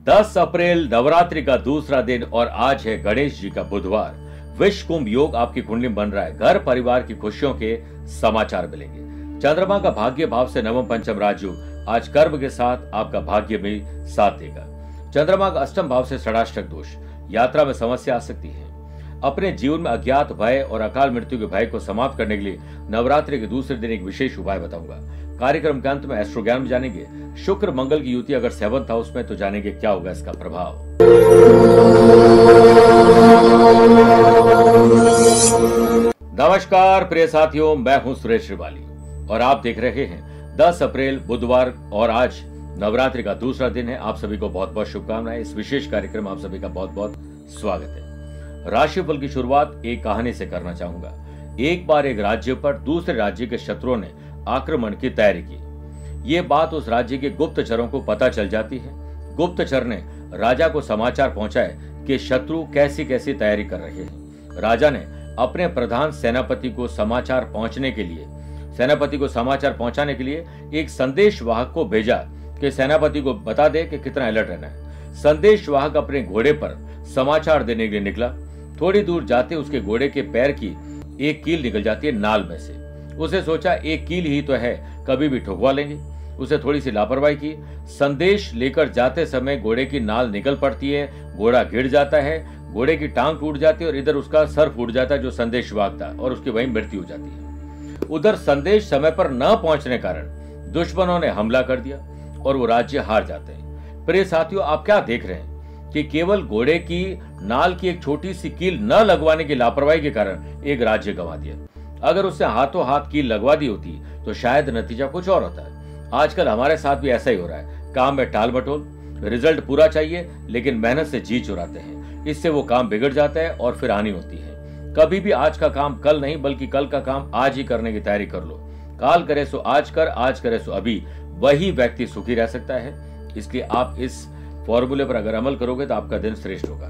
10 अप्रैल नवरात्रि का दूसरा दिन और आज है गणेश जी का बुधवार। विश्व कुंभ योग आपकी कुंडली में बन रहा है। घर परिवार की खुशियों के समाचार मिलेंगे। चंद्रमा का भाग्य भाव से नवम पंचम राजयोग आज कर्म के साथ आपका भाग्य में साथ देगा। चंद्रमा का अष्टम भाव से षडाष्टक दोष, यात्रा में समस्या आ सकती है। अपने जीवन में अज्ञात भय और अकाल मृत्यु के भय को समाप्त करने के लिए नवरात्रि के दूसरे दिन एक विशेष उपाय बताऊंगा। कार्यक्रम के अंत में एस्ट्रो ज्ञान में जानेंगे शुक्र मंगल की युति अगर 7th हाउस में, तो जानेंगे क्या होगा इसका प्रभाव। नमस्कार प्रिय साथियों, मैं हूं सुरेश श्रीवाली और आप देख रहे हैं 10 अप्रैल बुधवार और आज नवरात्रि का दूसरा दिन है। आप सभी को बहुत बहुत शुभकामनाएं। इस विशेष कार्यक्रम में आप सभी का बहुत बहुत स्वागत है। राशिफल की शुरुआत एक कहानी से करना चाहूंगा। एक बार एक राज्य पर दूसरे राज्य के शत्रुओं ने आक्रमण की तैयारी की। ये बात उस राज्य के गुप्तचरों को पता चल जाती है। गुप्तचर ने राजा को समाचार पहुंचाए कि शत्रु कैसी कैसी तैयारी कर रहे हैं। राजा ने अपने प्रधान सेनापति को समाचार पहुंचाने के लिए एक संदेशवाहक को भेजा कि सेनापति को बता दे कि कितना अलर्ट रहना है। संदेशवाहक अपने घोड़े पर समाचार देने के लिए निकला। थोड़ी दूर जाते उसके घोड़े के पैर की एक कील निकल जाती है नाल में से। उसे सोचा एक कील ही तो है, कभी भी ठुकवा लेंगे। उसे थोड़ी सी लापरवाही की। संदेश लेकर जाते समय घोड़े की नाल निकल पड़ती है, घोड़ा गिर जाता है, घोड़े की टांग टूट जाती है और इधर उसका सर फूट जाता है जो संदेशवाहक था, और उसकी वहीं मृत्यु हो जाती है। उधर संदेश समय पर न पहुंचने कारण दुश्मनों ने हमला कर दिया और वो राज्य हार जाते हैं। प्रिय साथियों, आप क्या देख रहे हैं कि केवल घोड़े की नाल की एक छोटी सी कील न लगवाने की लापरवाही के कारण एक राज्य गंवा दिया। अगर उससे हाथों हाथ कील लगवा दी होती तो शायद नतीजा कुछ और होता है। आजकल हमारे साथ भी ऐसा ही हो रहा है। काम में टाल मटोल, रिजल्ट पूरा चाहिए लेकिन मेहनत से जी चुराते हैं। इससे वो काम बिगड़ जाता है और फिर हानि होती है। कभी भी आज का काम कल नहीं बल्कि कल का काम आज ही करने की तैयारी कर लो। काल करे सो आज कर, आज करे सो अभी, वही व्यक्ति सुखी रह सकता है। इसलिए आप इस फॉर्मूले पर अगर अमल करोगे तो आपका दिन श्रेष्ठ होगा।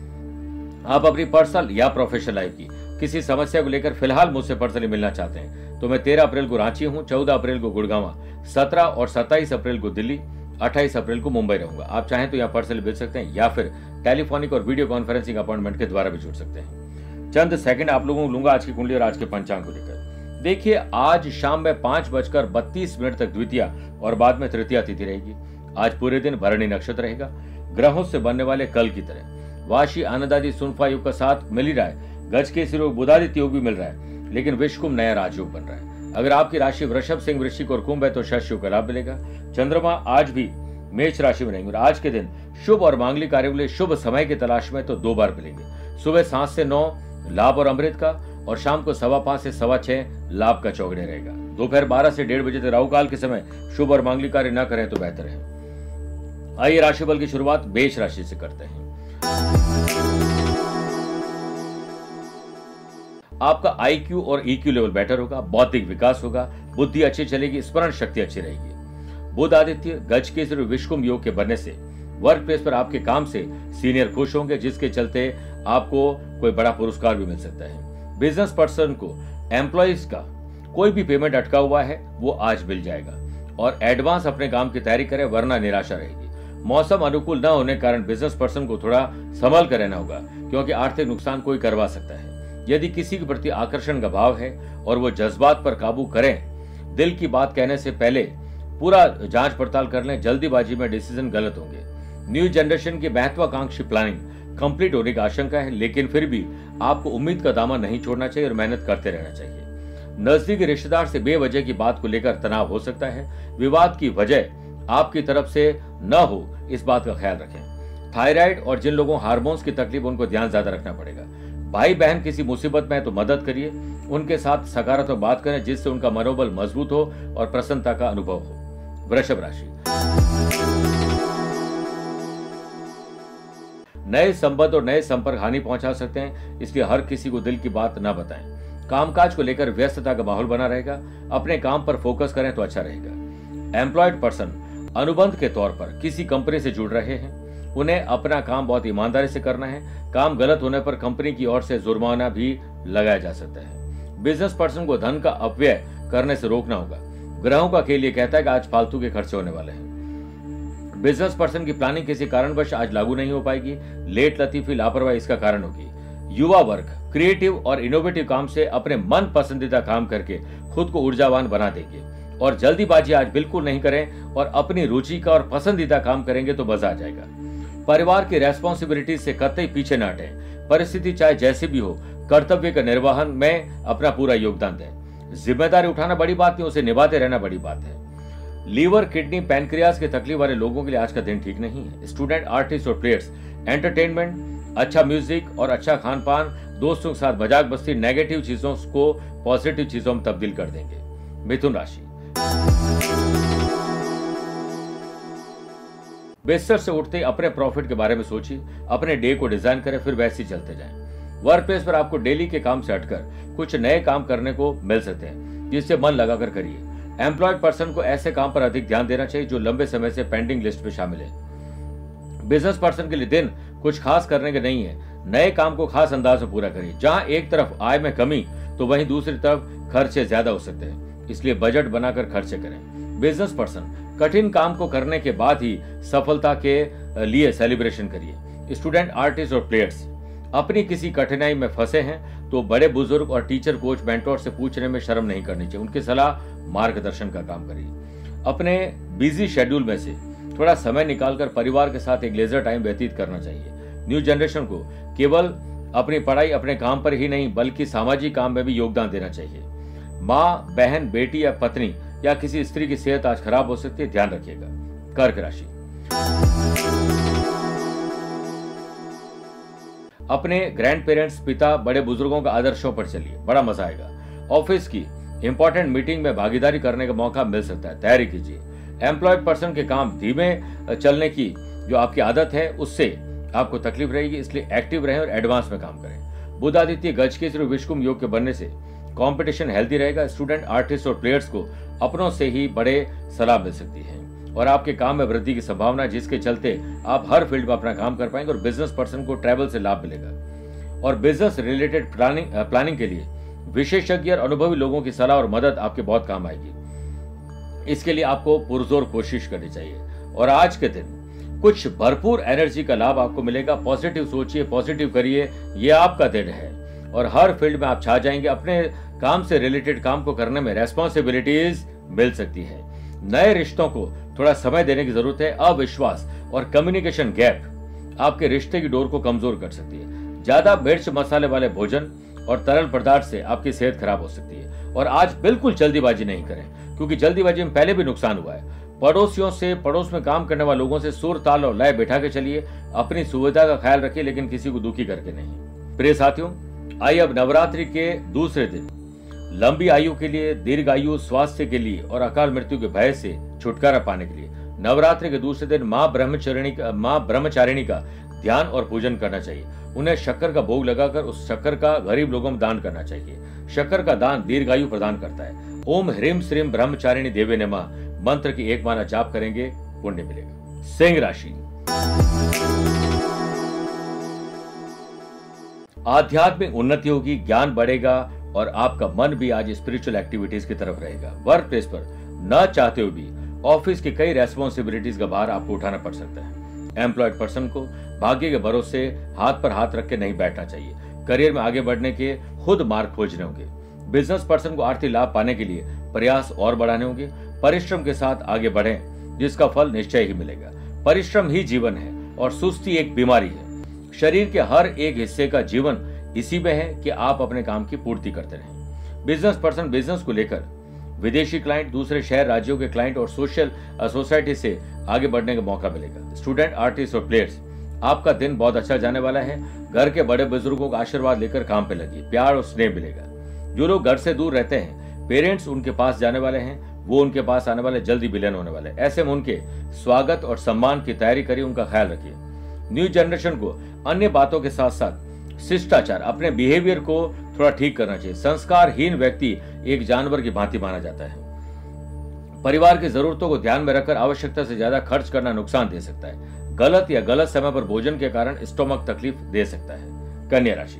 आप अपनी पर्सनल या प्रोफेशनल लाइफ की किसी समस्या को लेकर फिलहाल मुझसे पर्सनली मिलना चाहते हैं तो मैं 13 अप्रैल को रांची हूं, 14 अप्रैल को गुड़गांव, 17 और 27 अप्रैल को दिल्ली, 28 अप्रैल को मुंबई रहूंगा। आप चाहें तो यहाँ पर्सनली मिल सकते हैं या फिर टेलीफोनिक और वीडियो कॉन्फ्रेंसिंग अपॉइंटमेंट के द्वारा भी जुड़ सकते हैं। चंद सेकंड आप लोगों को लूंगा आज की कुंडली और आज के पंचांग को लेकर। देखिए, आज शाम में 5:32 तक द्वितीया और बाद में तृतीया तिथि रहेगी। आज पूरे दिन भरणी नक्षत्र रहेगा। ग्रहों से बनने वाले कल की तरह वाशी आनंदादि सुनफा योग का साथ मिल ही रहा है। गज के योग बुधादित्य योग भी मिल रहा है, लेकिन विश्व कुंभ नया राजयोग बन रहा है। अगर आपकी राशि वृषभ, सिंह, वृश्चिक और कुंभ है तो शश योग का लाभ मिलेगा। चंद्रमा आज भी मेष राशि में रहेंगे और आज के दिन शुभ और मांगलिक कार्यों के लिए शुभ समय की तलाश में तो 2 बार मिलेंगे। सुबह 7 से 9 लाभ और अमृत का, और शाम को 5:15 से 6:15 लाभ का चौगड़े रहेगा। दोपहर 12 से 1:30 बजे तक राहु काल के समय शुभ और मांगलिक कार्य न करें तो बेहतर है। आइए राशिफल की शुरुआत मेष राशि से करते हैं। आपका IQ और EQ लेवल बेटर होगा, बौद्धिक विकास होगा, बुद्धि अच्छी चलेगी, स्मरण शक्ति अच्छी रहेगी। बुध आदित्य गज के विश्व कुंभ योग के बनने से वर्क प्लेस पर आपके काम से सीनियर खुश होंगे, जिसके चलते आपको कोई बड़ा पुरस्कार भी मिल सकता है। बिजनेस पर्सन को एम्प्लॉइज का कोई भी पेमेंट अटका हुआ है वो आज मिल जाएगा और एडवांस अपने काम की तैयारी करें वरना निराशा रहेगी। मौसम अनुकूल न होने के कारण बिजनेस पर्सन को थोड़ा संभल कर रहना होगा, क्योंकि आर्थिक नुकसान कोई करवा सकता है। यदि किसी के प्रति आकर्षण का भाव है और वो जज्बात पर काबू करें, दिल की बात कहने से पहले पूरा जांच पड़ताल कर लें। जल्दीबाजी में डिसीजन गलत होंगे। न्यू जनरेशन की महत्वाकांक्षी प्लानिंग कंप्लीट होने की आशंका है, लेकिन फिर भी आपको उम्मीद का दामन नहीं छोड़ना चाहिए और मेहनत करते रहना चाहिए। नजदीकी रिश्तेदार से बेवजह की बात को लेकर तनाव हो सकता है। विवाद की वजह आपकी तरफ से न हो, इस बात का ख्याल रखें। थायराइड और जिन लोगों हार्मोन्स की तकलीफ, उनको ध्यान ज्यादा रखना पड़ेगा। भाई बहन किसी मुसीबत में है तो मदद करिए, उनके साथ सकारात्मक बात करें जिससे उनका मनोबल मजबूत हो और प्रसन्नता का अनुभव हो। वृषभ राशि, नए संबंध और नए संपर्क हानि पहुंचा सकते हैं, इसलिए हर किसी को दिल की बात न बताएं। कामकाज को लेकर व्यस्तता का माहौल बना रहेगा। अपने काम पर फोकस करें तो अच्छा रहेगा। एम्प्लॉयड पर्सन अनुबंध के तौर पर किसी कंपनी से जुड़ रहे हैं, उन्हें अपना काम बहुत ईमानदारी से करना है। काम गलत होने पर कंपनी की ओर से जुर्माना भी लगाया जा सकता है। बिजनेस पर्सन को धन का अपव्यय करने से रोकना होगा। ग्रहों का खेल ये कहता है कि आज फालतू के खर्चे होने वाले हैं। बिजनेस पर्सन की प्लानिंग किसी कारणवश आज लागू नहीं हो पाएगी। लेट लतीफी लापरवाही इसका कारण होगी। युवा वर्ग क्रिएटिव और इनोवेटिव काम से अपने मन पसंदीदा काम करके खुद को ऊर्जावान बना देंगे। और जल्दीबाजी आज बिल्कुल नहीं करें और अपनी रुचि का और पसंदीदा काम करेंगे तो मजा आ जाएगा। परिवार की रेस्पॉन्सिबिलिटी से कतई पीछे न हटें। परिस्थिति चाहे जैसी भी हो, कर्तव्य का निर्वहन में अपना पूरा योगदान दें। जिम्मेदारी उठाना बड़ी बात नहीं, उसे निभाते रहना बड़ी बात है। लीवर, किडनी, पैनक्रियाज की तकलीफ वाले लोगों के लिए आज का दिन ठीक नहीं है। स्टूडेंट, आर्टिस्ट और प्लेयर्स एंटरटेनमेंट, अच्छा म्यूजिक और अच्छा खान पान, दोस्तों के साथ मजाक मस्ती नेगेटिव चीजों को पॉजिटिव चीजों में तब्दील कर देंगे। मिथुन राशि, बिस्तर से उठते अपने प्रॉफिट के बारे में सोचिए, अपने डे को डिजाइन करें, फिर वैसे ही चलते जाएं। वर्क प्लेस पर आपको डेली के काम से हटकर कुछ नए काम करने को मिल सकते हैं, जिससे मन लगाकर करिए। एम्प्लॉयड पर्सन को ऐसे काम पर अधिक ध्यान देना चाहिए जो लंबे समय से पेंडिंग लिस्ट में शामिल है। बिजनेस पर्सन के लिए दिन कुछ खास करने के नहीं है। नए काम को खास अंदाज में पूरा करिए। जहां एक तरफ आय में कमी तो वहीं दूसरी तरफ खर्चे ज्यादा हो सकते हैं, इसलिए बजट बनाकर खर्चे करें। बिजनेस पर्सन कठिन काम को करने के बाद ही सफलता के लिए सेलिब्रेशन करिए। स्टूडेंट, आर्टिस्ट और प्लेयर्स अपनी किसी कठिनाई में फंसे हैं तो बड़े बुजुर्ग और टीचर, कोच, मेंटोर से पूछने में शर्म नहीं करनी चाहिए। उनकी सलाह मार्गदर्शन का काम करिए। अपने बिजी शेड्यूल में से थोड़ा समय निकालकर परिवार के साथ एक लेजर टाइम व्यतीत करना चाहिए। न्यू जनरेशन को केवल अपनी पढ़ाई, अपने काम पर ही नहीं बल्कि सामाजिक काम में भी योगदान देना चाहिए। माँ, बहन, बेटी या पत्नी या किसी स्त्री की सेहत आज खराब हो सकती है, ध्यान रखिएगा। कर्क राशि, अपने ग्रैंड पेरेंट्स, पिता, बड़े बुजुर्गों का आदर्शों पर चलिए, बड़ा मजा आएगा। ऑफिस की इंपॉर्टेंट मीटिंग में भागीदारी करने का मौका मिल सकता है, तैयारी कीजिए। एम्प्लॉयड पर्सन के काम धीमे चलने की जो आपकी आदत है उससे आपको तकलीफ रहेगी, इसलिए एक्टिव रहें और एडवांस में काम करें। बुध आदित्य गजकेसरी विश्वकुंभ योग के बनने से कंपटीशन हेल्दी रहेगा। स्टूडेंट, आर्टिस्ट और प्लेयर्स को अपनों से ही बड़े सलाह मिल सकती है और आपके काम में वृद्धि की संभावना, जिसके चलते आप हर फील्ड में अपना काम कर पाएंगे। और बिजनेस पर्सन को ट्रैवल से लाभ मिलेगा। और बिजनेस रिलेटेड प्लानिंग के लिए विशेषज्ञ और अनुभवी लोगों की सलाह और मदद आपके बहुत काम आएगी। इसके लिए आपको पुरजोर कोशिश करनी चाहिए। और आज के दिन कुछ भरपूर एनर्जी का लाभ आपको मिलेगा। पॉजिटिव सोचिए, पॉजिटिव करिए, ये आपका दिन है और हर फील्ड में आप छा जाएंगे। अपने काम से रिलेटेड काम को करने में रेस्पॉन्सिबिलिटीज मिल सकती है। नए रिश्तों को थोड़ा समय देने की जरूरत है। अविश्वास और कम्युनिकेशन गैप आपके रिश्ते की डोर को कमजोर कर सकती है। ज्यादा मिर्च मसाले वाले भोजन और तरल पदार्थ से आपकी सेहत खराब हो सकती है। और आज बिल्कुल जल्दीबाजी नहीं करें, क्योंकि जल्दीबाजी में पहले भी नुकसान हुआ है। पड़ोसियों से, पड़ोस में काम करने वाले लोगों से सुर, ताल और लय बैठा के चलिए। अपनी सुविधा का ख्याल रखिए, लेकिन किसी को दुखी करके नहीं। प्रिय साथियों, आइए अब नवरात्रि के दूसरे दिन लंबी आयु के लिए, दीर्घायु, स्वास्थ्य के लिए और अकाल मृत्यु के भय से छुटकारा पाने के लिए नवरात्रि के दूसरे दिन माँ ब्रह्मचारिणी का ध्यान और पूजन करना चाहिए। उन्हें शक्कर का भोग लगाकर उस शक्कर का गरीब लोगों में दान करना चाहिए। शक्कर का दान दीर्घायु प्रदान करता है। ओम ह्रीम श्रीम ब्रह्मचारिणी देवे नमः मंत्र की एक माला जाप करेंगे, पुण्य मिलेगा। सिंह राशि, आध्यात्मिक उन्नति होगी, ज्ञान बढ़ेगा और आपका मन भी आज स्पिरिचुअल एक्टिविटीज की तरफ रहेगा। वर्क प्लेस पर न चाहते हुए भी ऑफिस की कई रेस्पॉन्सिबिलिटीज का भार आपको उठाना पड़ सकता है। एम्प्लॉयड पर्सन को भाग्य के भरोसे हाथ पर हाथ रख के नहीं बैठना चाहिए। करियर में आगे बढ़ने के खुद मार्ग खोजने होंगे। बिजनेस पर्सन को आर्थिक लाभ पाने के लिए प्रयास और बढ़ाने होंगे। परिश्रम के साथ आगे बढ़ें, जिसका फल निश्चय ही मिलेगा। परिश्रम ही जीवन है और सुस्ती एक बीमारी है। शरीर के हर एक हिस्से का जीवन इसी में है कि आप अपने काम की पूर्ति करते रहें। बिजनेस पर्सन बिजनेस को लेकर विदेशी क्लाइंट, दूसरे शहर राज्यों के क्लाइंट और सोशल सोसाइटी से आगे बढ़ने का मौका मिलेगा। स्टूडेंट, आर्टिस्ट और प्लेयर्स, आपका दिन बहुत अच्छा जाने वाला है। घर के बड़े बुजुर्गों का आशीर्वाद लेकर काम पे लगिए, प्यार और स्नेह मिलेगा। जो लोग घर से दूर रहते हैं, पेरेंट्स उनके पास जाने वाले हैं, वो उनके पास आने वाले, जल्दी विलयन होने वाले। ऐसे में उनके स्वागत और सम्मान की तैयारी करिए, उनका ख्याल रखिए। न्यू जनरेशन को अन्य बातों के साथ साथ शिष्टाचार, अपने बिहेवियर को थोड़ा ठीक करना चाहिए। संस्कारहीन व्यक्ति एक जानवर की भांति माना जाता है। परिवार की जरूरतों को ध्यान में रखकर आवश्यकता से ज्यादा खर्च करना नुकसान दे सकता है। गलत या गलत समय पर भोजन के कारण स्टोमक तकलीफ दे सकता है। कन्या राशि,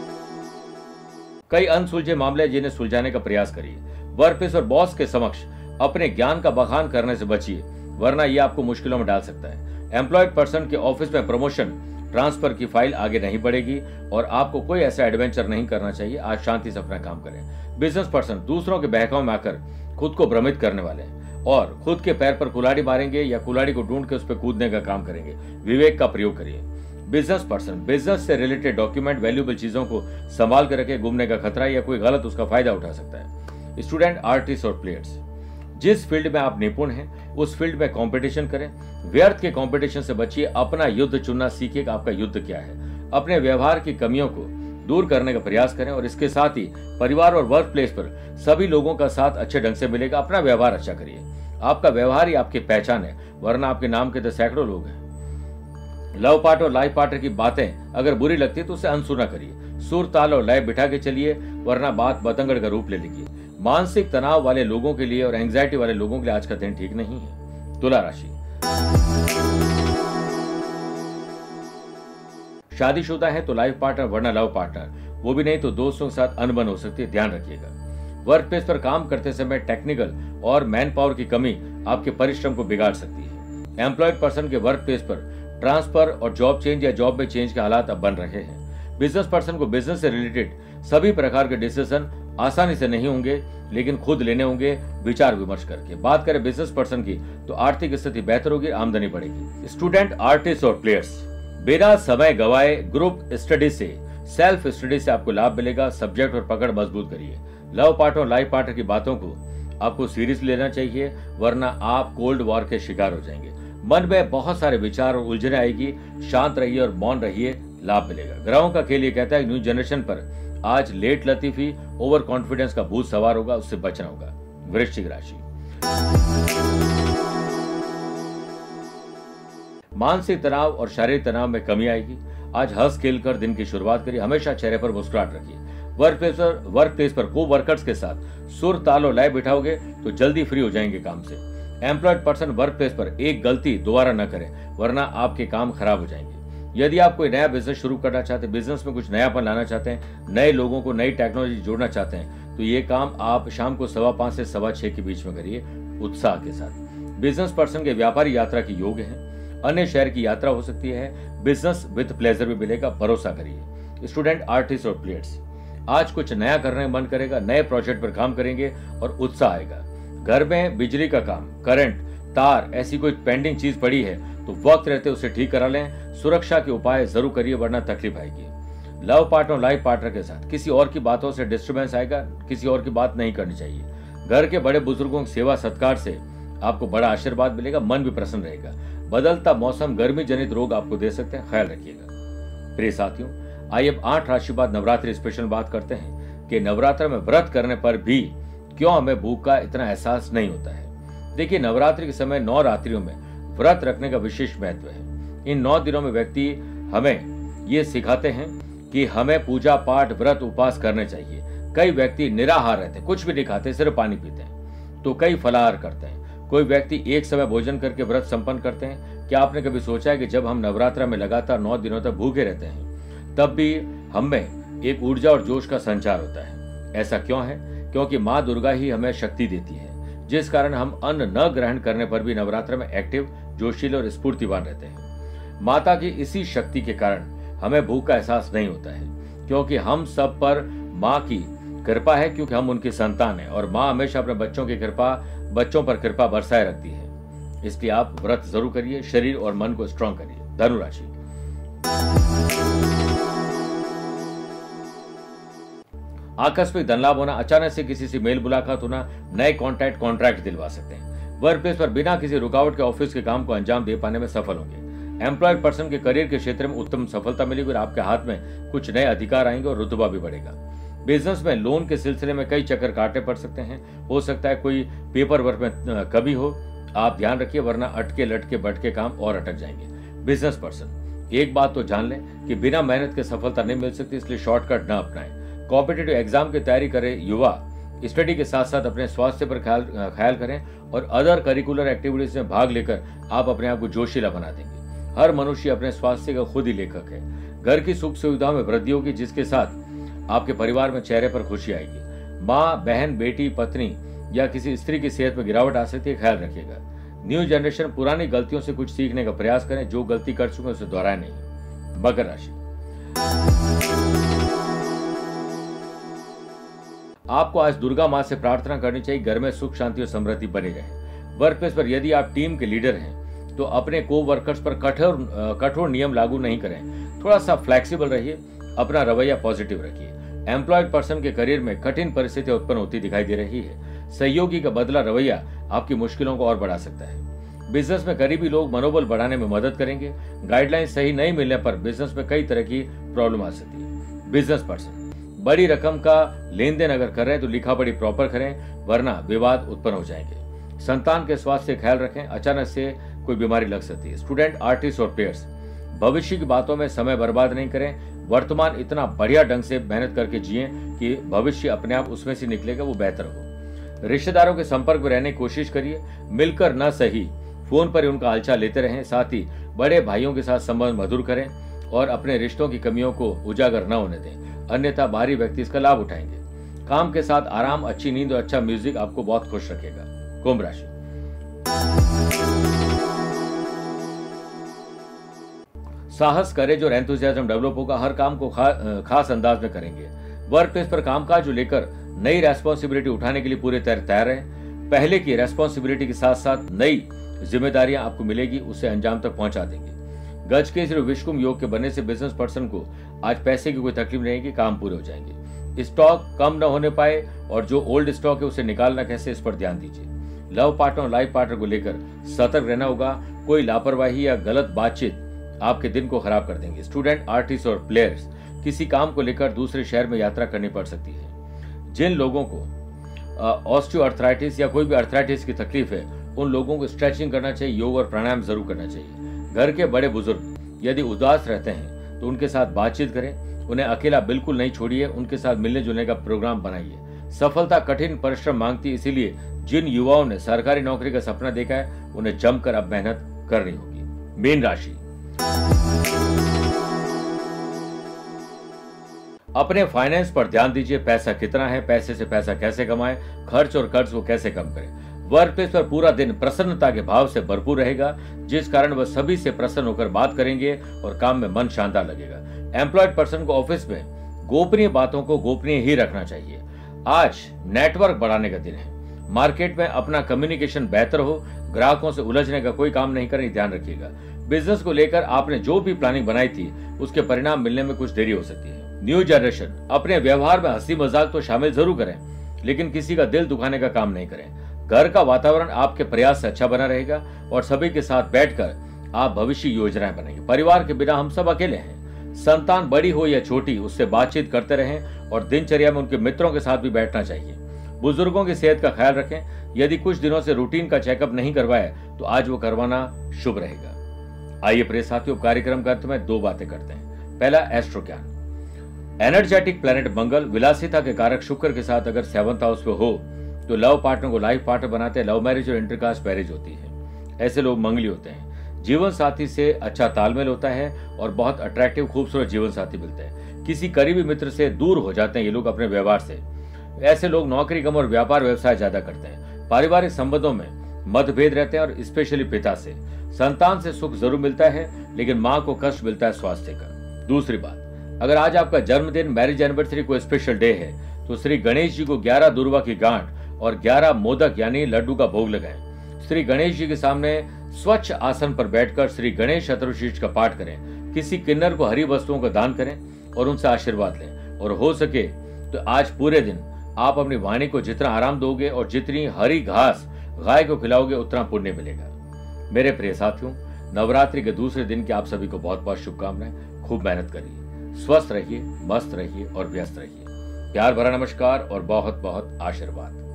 कई अनसुलझे मामले जिन्हें सुलझाने का प्रयास करिए। वर्कप्लेस और बॉस के समक्ष अपने ज्ञान का बखान करने से बचिए, वरना यह आपको मुश्किलों में डाल सकता है। एम्प्लॉयड पर्सन के ऑफिस में प्रमोशन ट्रांसफर की फाइल आगे नहीं बढ़ेगी और आपको कोई ऐसा एडवेंचर नहीं करना चाहिए। आज शांति से अपना काम करें। बिजनेस पर्सन दूसरों के बहकावे में आकर खुद को भ्रमित करने वाले हैं और खुद के पैर पर कुल्हाड़ी मारेंगे या कुल्हाड़ी को ढूंढ के उस पर कूदने का काम करेंगे। विवेक का प्रयोग करिए। बिजनेस पर्सन बिजनेस से रिलेटेड डॉक्यूमेंट, वैल्यूएबल चीजों को संभाल कर रखे, गुमने का खतरा या कोई गलत उसका फायदा उठा सकता है। स्टूडेंट, आर्टिस्ट और प्लेयर्स, जिस फील्ड में आप निपुण हैं उस फील्ड में कंपटीशन करें। व्यर्थ के कंपटीशन से बचिए। अपना युद्ध चुनना सीखिए कि आपका युद्ध क्या है। अपने व्यवहार की कमियों को दूर करने का प्रयास करें और इसके साथ ही परिवार और वर्क प्लेस पर सभी लोगों का साथ अच्छे ढंग से मिलेगा। अपना व्यवहार अच्छा करिए। आपका व्यवहार ही आपकी पहचान है, वरना आपके नाम के तो सैकड़ों लोग हैं। लव पार्ट और लाइफ पार्टनर की बातें अगर बुरी लगती है तो उसे अनसुना करिए। सुर, ताल और लय बिठा के चलिए, वरना बात बतंगड़ का रूप ले लेगी। मानसिक तनाव वाले लोगों के लिए और एंग्जाइटी वाले लोगों के लिए आज का दिन ठीक नहीं है। तुला राशि, शादीशुदा है तो लाइफ पार्टनर वरना लव पार्टनर, वो भी नहीं तो दोस्तों के साथ अनबन हो सकती है, ध्यान रखिएगा। वर्क प्लेस पर काम करते समय टेक्निकल और मैन पावर की कमी आपके परिश्रम को बिगाड़ सकती है। एम्प्लॉयड पर्सन के वर्क प्लेस पर ट्रांसफर और जॉब चेंज या जॉब में चेंज के हालात अब बन रहे हैं। बिजनेस पर्सन को बिजनेस से रिलेटेड सभी प्रकार के डिसीजन आसानी से नहीं होंगे, लेकिन खुद लेने होंगे विचार विमर्श करके। बात करें बिजनेस पर्सन की तो आर्थिक स्थिति बेहतर होगी, आमदनी बढ़ेगी। स्टूडेंट, आर्टिस्ट और प्लेयर्स, बिना समय गवाए ग्रुप स्टडी से, सेल्फ स्टडी से आपको लाभ मिलेगा। सब्जेक्ट और पकड़ मजबूत करिए। लव पार्टनर और लाइफ पार्टनर की बातों को आपको सीरियस लेना चाहिए, वरना आप कोल्ड वॉर के शिकार हो जाएंगे। मन में बहुत सारे विचार और उलझने आएगी। शांत रहिए और मौन रहिए, लाभ मिलेगा। ग्रहों का खेल ये कहता है न्यू जनरेशन पर आज लेट लतीफी, ओवर कॉन्फिडेंस का भूत सवार होगा, उससे बचना होगा। वृश्चिक राशि, मानसिक तनाव और शारीरिक तनाव में कमी आएगी। आज हंस खेल कर दिन की शुरुआत करिए। हमेशा चेहरे पर मुस्कुराहट रखिए। वर्क प्लेस पर को वर्कर्स के साथ सुर, ताल और लय बिठाओगे तो जल्दी फ्री हो जाएंगे काम से। एम्प्लॉयड पर्सन वर्क प्लेस पर एक गलती दोबारा न करें, वरना आपके काम खराब हो जाएंगे। यदि आप कोई नया बिजनेस शुरू करना चाहते हैं, बिजनेस में कुछ नयापन लाना चाहते हैं, नए लोगों को नई टेक्नोलॉजी जोड़ना चाहते हैं, तो ये काम आप शाम को 5:15 से 6:15 के बीच में करिए, उत्साह के साथ। बिजनेस पर्सन के व्यापारी यात्रा की योग है। अन्य शहर की यात्रा हो सकती है। बिजनेस विद प्लेजर भी मिलेगा, भरोसा करिए। स्टूडेंट, आर्टिस्ट और प्लेयर्स, आज कुछ नया करने का मन करेगा। नए प्रोजेक्ट पर काम करेंगे और उत्साह आएगा। घर में बिजली का काम, करंट, तार, ऐसी कोई पेंडिंग चीज पड़ी है तो वक्त रहते उसे ठीक करा लें। सुरक्षा के उपाय जरूर करिए, वरना तकलीफ आएगी। लव पार्टनर, लाइफ पार्टनर के साथ किसी और की बातों से डिस्टर्बेंस आएगा। किसी और की बात नहीं करनी चाहिए। घर के बड़े बुजुर्गों की सेवा सत्कार से आपको बड़ा आशीर्वाद मिलेगा, मन भी प्रसन्न रहेगा। बदलता मौसम गर्मी जनित रोग आपको दे सकते हैं, ख्याल रखिएगा। प्रिय साथियों, आइए अब 8 राशि बाद नवरात्रि स्पेशल बात करते हैं कि नवरात्र में व्रत करने पर भी क्यों हमें भूख का इतना एहसास नहीं होता है। देखिए, नवरात्रि के समय 9 रात्रियों में व्रत रखने का विशेष महत्व है। इन 9 दिनों में व्यक्ति हमें ये सिखाते हैं कि हमें पूजा पाठ, व्रत, उपवास करने चाहिए। कई व्यक्ति निराहार रहते हैं, कुछ भी नहीं खाते, सिर्फ पानी पीते हैं, तो कई फलाहार करते हैं। कोई व्यक्ति एक समय भोजन करके व्रत संपन्न करते हैं। क्या आपने कभी सोचा है कि जब हम नवरात्र में लगातार 9 दिनों तक भूखे रहते हैं, तब भी हम में एक ऊर्जा और जोश का संचार होता है? ऐसा क्यों है? क्योंकि माँ दुर्गा ही हमें शक्ति देती है, जिस कारण हम अन्न न ग्रहण करने पर भी नवरात्र में एक्टिव, जोशीले और स्फूर्तिवान रहते हैं। माता की इसी शक्ति के कारण हमें भूख का एहसास नहीं होता है, क्योंकि हम सब पर माँ की कृपा है, क्योंकि हम उनकी संतान हैं और माँ हमेशा अपने बच्चों पर कृपा बरसाए रखती है। इसलिए आप व्रत जरूर करिए, शरीर और मन को स्ट्रांग करिए। धनुराशि, आकस्मिक धन लाभ होना, अचानक से किसी से मेल मुलाकात होना, नए कॉन्ट्रैक्ट दिलवा सकते हैं। वर्क प्लेस पर बिना किसी रुकावट के ऑफिस के काम को अंजाम दे पाने में सफल होंगे। एम्प्लॉयड पर्सन के करियर के क्षेत्र में उत्तम सफलता मिलेगी और आपके हाथ में कुछ नए अधिकार आएंगे और रुतबा भी बढ़ेगा। बिजनेस में लोन के सिलसिले में कई चक्कर काटने पड़ सकते हैं। हो सकता है कोई पेपर वर्क में कभी हो, आप ध्यान रखिए, वरना अटके लटके बटके काम और अटक जाएंगे। बिजनेस पर्सन, एक बात तो जान लें कि बिना मेहनत के सफलता नहीं मिल सकती, इसलिए शॉर्टकट न अपनाएं। कॉम्पिटिटिव एग्जाम की तैयारी करें युवा, स्टडी के साथ साथ अपने स्वास्थ्य पर ख्याल करें और अदर करिकुलर एक्टिविटीज में भाग लेकर आप अपने आप को जोशीला बना देंगे। हर मनुष्य अपने स्वास्थ्य का खुद ही लेखक है। घर की सुख सुविधाओं में वृद्धि होगी, जिसके साथ आपके परिवार में चेहरे पर खुशी आएगी। माँ, बहन, बेटी, पत्नी या किसी स्त्री की सेहत में गिरावट आ सकती है, ख्याल रखिएगा। न्यू जनरेशन पुरानी गलतियों से कुछ सीखने का प्रयास करें, जो गलती कर चुके हैं उसे दोहराएं नहीं। मकर राशि, आपको आज दुर्गा मां से प्रार्थना करनी चाहिए, घर में सुख शांति और समृद्धि बनी रहे। वर्क प्लेस पर यदि आप टीम के लीडर हैं तो अपने को वर्कर्स पर कठोर नियम लागू नहीं करें, थोड़ा सा फ्लेक्सिबल रहिए, अपना रवैया पॉजिटिव रखिए। एम्प्लॉयड पर्सन के करियर में कठिन परिस्थितियां उत्पन्न होती दिखाई दे रही है। सहयोगी का बदला रवैया आपकी मुश्किलों को और बढ़ा सकता है। बिजनेस में करीबी लोग मनोबल बढ़ाने में मदद करेंगे। गाइडलाइन सही नहीं मिलने पर बिजनेस में कई तरह की प्रॉब्लम आ सकती है। बिजनेस पर्सन, बड़ी रकम का लेन देन अगर कर रहे हैं तो लिखा पढ़ी प्रॉपर करें, वरना विवाद उत्पन्न हो जाएंगे। संतान के स्वास्थ्य का ख्याल रखें, अचानक से कोई बीमारी लग सकती है। स्टूडेंट, आर्टिस्ट और प्लेयर्स, भविष्य की बातों में समय बर्बाद नहीं करें। वर्तमान इतना बढ़िया ढंग से मेहनत करके जिए कि भविष्य अपने आप उसमें से निकलेगा, वो बेहतर हो। रिश्तेदारों के संपर्क में रहने की कोशिश करिए, मिलकर न सही फोन पर ही उनका हालचाल लेते रहें। साथ ही बड़े भाइयों के साथ संबंध मधुर करें और अपने रिश्तों की कमियों को उजागर न होने दें, अन्यथा बाहरी व्यक्ति इसका लाभ उठाएंगे। काम के साथ आराम, अच्छी नींद और अच्छा म्यूजिक आपको बहुत खुश रखेगा। कुंभ राशि, साहस, करेज और एंथुसियाज्म डेवलप होगा। हर काम को खास अंदाज में करेंगे। वर्क प्लेस पर कामकाज को लेकर नई रेस्पॉन्सिबिलिटी उठाने के लिए पूरे तैयार हैं। पहले की रेस्पॉन्सिबिलिटी के साथ साथ नई जिम्मेदारियां आपको मिलेगी, उसे अंजाम तक पहुंचा देंगे। गज के विश्वकुंभ योग के बनने से बिजनेस पर्सन को आज पैसे की कोई तकलीफ नहीं रहेगी, काम पूरे हो जाएंगे। स्टॉक कम न होने पाए और जो ओल्ड स्टॉक है उसे निकालना कैसे, इस पर ध्यान दीजिए। लव पार्टनर और लाइफ पार्टनर को लेकर सतर्क रहना होगा। कोई लापरवाही या गलत बातचीत आपके दिन को खराब कर देंगे। स्टूडेंट, आर्टिस्ट और प्लेयर्स, किसी काम को लेकर दूसरे शहर में यात्रा करनी पड़ सकती है। जिन लोगों को ऑस्टियोआर्थराइटिस या कोई भी अर्थराइटिस की तकलीफ है, उन लोगों को स्ट्रेचिंग करना चाहिए, योग और प्राणायाम जरूर करना चाहिए। घर के बड़े बुजुर्ग यदि उदास रहते हैं तो उनके साथ बातचीत करें, उन्हें अकेला बिल्कुल नहीं छोड़िए, उनके साथ मिलने जुलने का प्रोग्राम बनाइए। सफलता कठिन परिश्रम मांगती है, इसीलिए जिन युवाओं ने सरकारी नौकरी का सपना देखा है उन्हें जमकर अब मेहनत करनी होगी। मीन राशि, अपने फाइनेंस पर ध्यान दीजिए। पैसा कितना है, पैसे से पैसा कैसे कमाएं, खर्च और कर्ज को कैसे कम करें। वर्क प्लेस पर पूरा दिन प्रसन्नता के भाव से भरपूर रहेगा, जिस कारण वह सभी से प्रसन्न होकर बात करेंगे और काम में मन शानदार लगेगा। एम्प्लॉयड पर्सन को ऑफिस में गोपनीय बातों को गोपनीय ही रखना चाहिए। आज नेटवर्क बढ़ाने का दिन है। मार्केट में अपना कम्युनिकेशन बेहतर हो, ग्राहकों से उलझने का कोई काम नहीं करें, ध्यान रखिएगा। बिजनेस को लेकर आपने जो भी प्लानिंग बनाई थी उसके परिणाम मिलने में कुछ देरी हो सकती है। न्यू जनरेशन, अपने व्यवहार में हंसी मजाक तो शामिल जरूर करें, लेकिन किसी का दिल दुखाने का काम नहीं करें। घर का वातावरण आपके प्रयास से अच्छा बना रहेगा और सभी के साथ बैठकर आप भविष्य योजनाएं बनाएंगे। परिवार के बिना हम सब अकेले हैं। संतान बड़ी हो या छोटी, उससे बातचीत करते रहें और दिनचर्या में उनके मित्रों के साथ भी बैठना चाहिए। बुजुर्गों की सेहत का ख्याल रखें। यदि कुछ दिनों से रूटीन का चेकअप नहीं करवाया तो आज वो करवाना शुभ रहेगा। आइए प्रिय साथियों, कार्यक्रम के अंत में दो बातें करते हैं। पहला, एस्ट्रो ज्ञान। एनर्जेटिक प्लैनेट मंगल विलासिता के कारक शुक्र के साथ अगर 7th हाउस में हो तो लव पार्टनर को लाइफ पार्टनर बनाते हैं। लव मैरिज और इंटरकास्ट मैरिज होती है, ऐसे लोग मंगली होते हैं। जीवन साथी से अच्छा तालमेल होता है और बहुत अट्रैक्टिव खूबसूरत जीवन साथी मिलते हैं। किसी करीबी मित्र से दूर हो जाते हैं ये लोग अपने व्यवहार से। ऐसे लोग नौकरी कम और व्यापार व्यवसाय ज्यादा करते हैं। पारिवारिक संबंधों में मतभेद रहते हैं और स्पेशली पिता से। संतान से सुख जरूर मिलता है, लेकिन माँ को कष्ट मिलता है स्वास्थ्य का। दूसरी बात, अगर आज आपका जन्मदिन, मैरिज एनिवर्सरी कोई स्पेशल डे है तो श्री गणेश जी को 11 दूर्वा की गांठ और 11 मोदक यानी लड्डू का भोग लगाएं। श्री गणेश जी के सामने स्वच्छ आसन पर बैठकर श्री गणेश शतरुशीष का पाठ करें। किसी किन्नर को हरी वस्तुओं का दान करें और उनसे आशीर्वाद लें। और हो सके तो आज पूरे दिन आप अपनी वाणी को जितना आराम दोगे और जितनी हरी घास गाय को खिलाओगे उतना पुण्य मिलेगा। मेरे प्रिय साथियों, नवरात्रि के दूसरे दिन की आप सभी को बहुत बहुत शुभकामनाएं। खूब मेहनत करिए, स्वस्थ रहिए, मस्त रहिए और व्यस्त रहिए। प्यार भरा नमस्कार और बहुत बहुत आशीर्वाद।